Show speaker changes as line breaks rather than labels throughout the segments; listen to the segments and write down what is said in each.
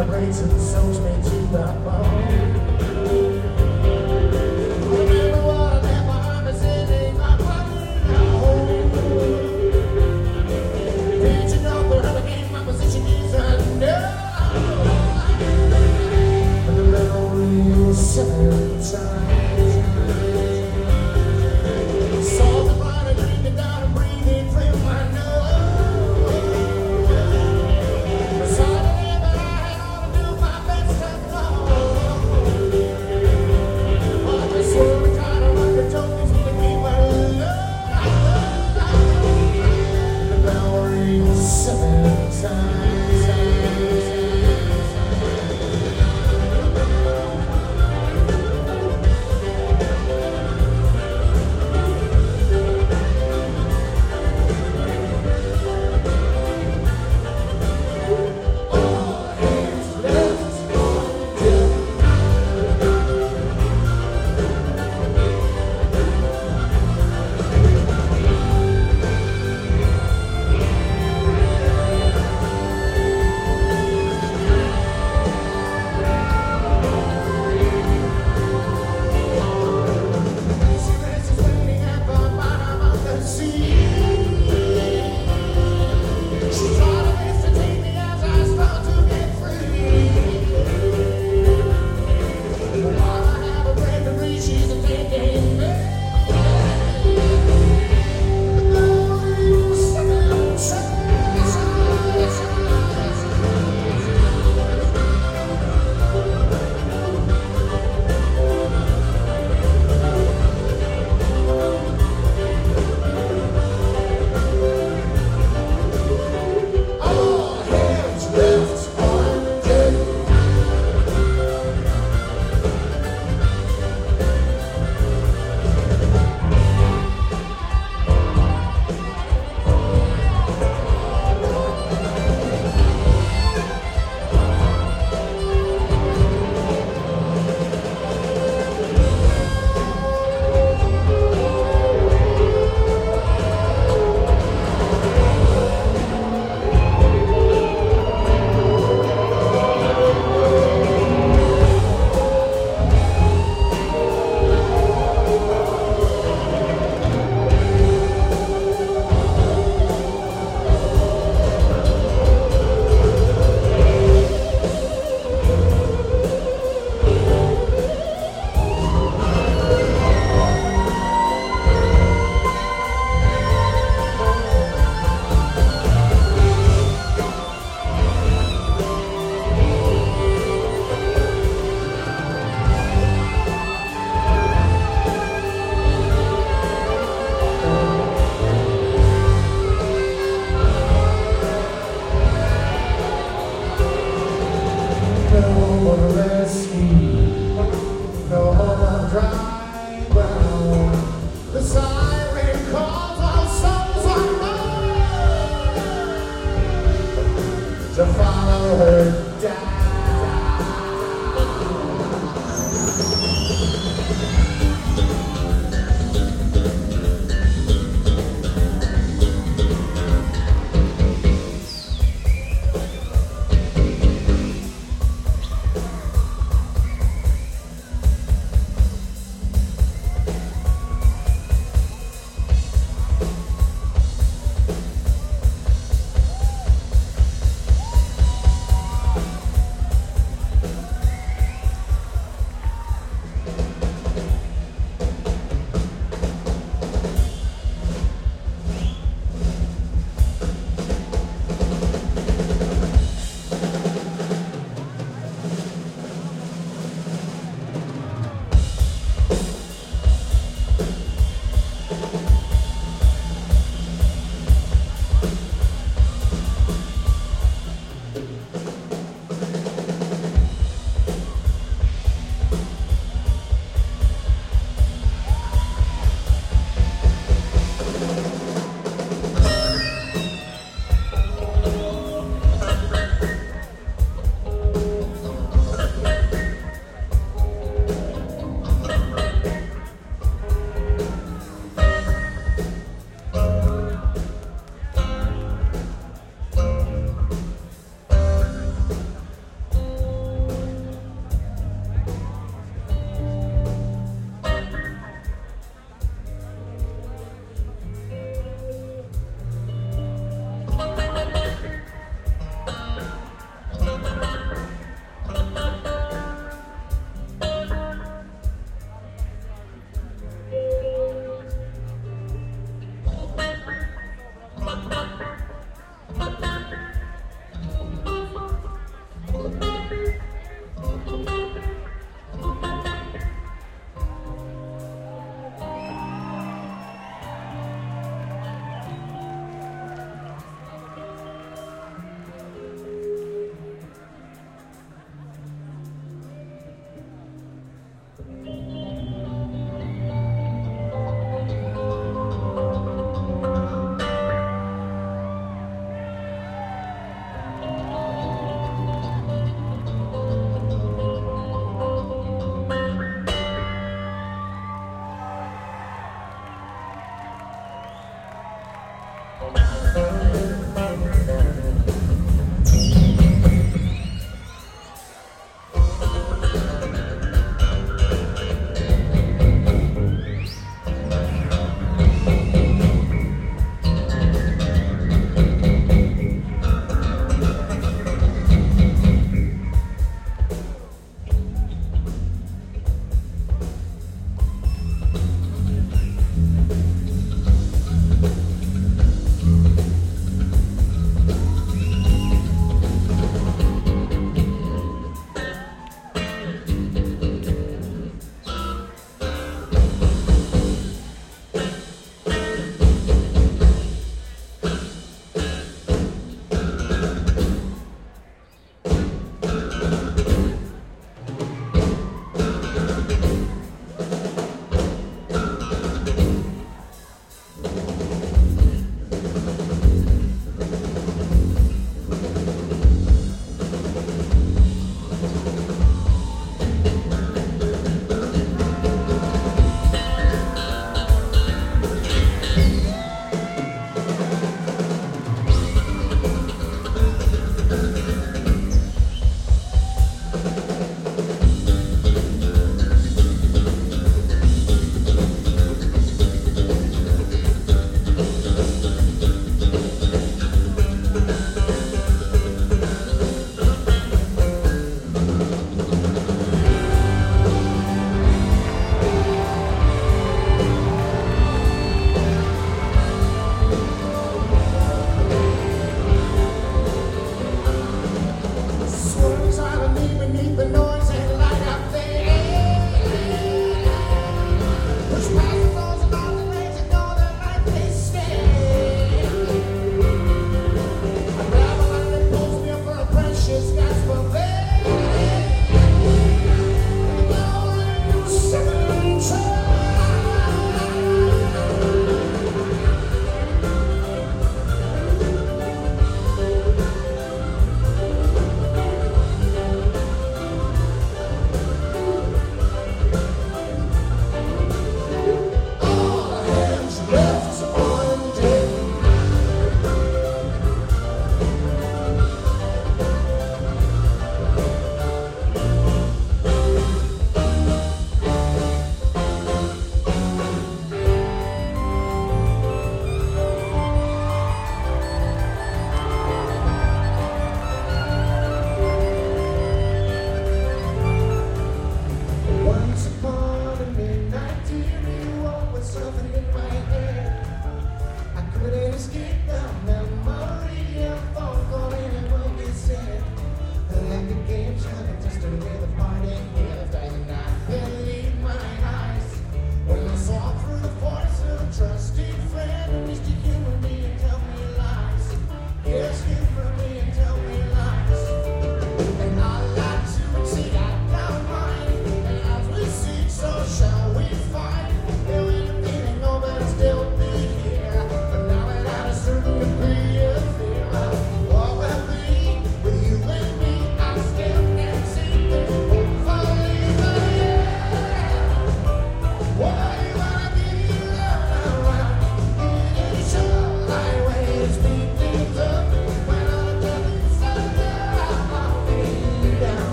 vibrates and soaks me to the bone. Remember what I left behind me sitting my home. Did you know that again my position is unknown? And the memory is 7 times. Saw the body breathing down and breathing through my nose. Decided that I ought to do my best to know. But I swear we kind of like the tokens with the keeper love. The bell rings 7 times.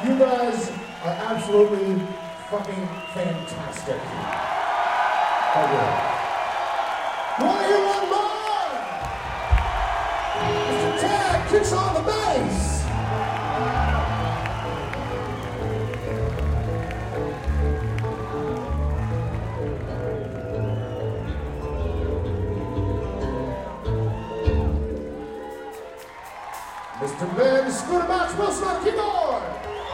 You guys are absolutely fucking fantastic. Oh, yeah. You want to hear one more? Mr. Tad kicks on the bass. Mr. Ben Scooterbox Wilson on keyboard.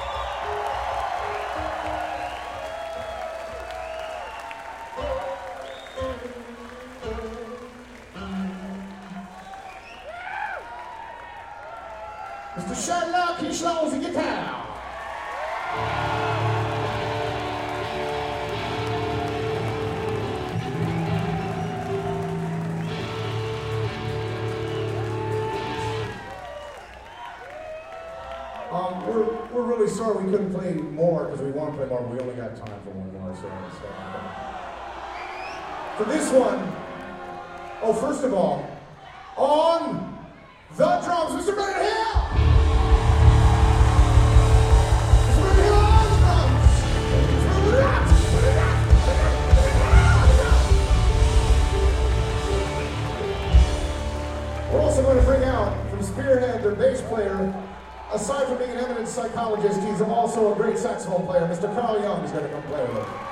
Mr. Sherlock Kishlow on guitar. We're really sorry we couldn't play more because we want to play more, but we only got time for one more. So for this one, oh, first of all, on the drums, Mr. Bernard Hill! Mr. Bernard Hill on the drums! We're also going to bring out from Spearhead their bass player. Aside from being an eminent psychologist, he's also a great saxophone player. Mr. Carl Young is going to come play with us.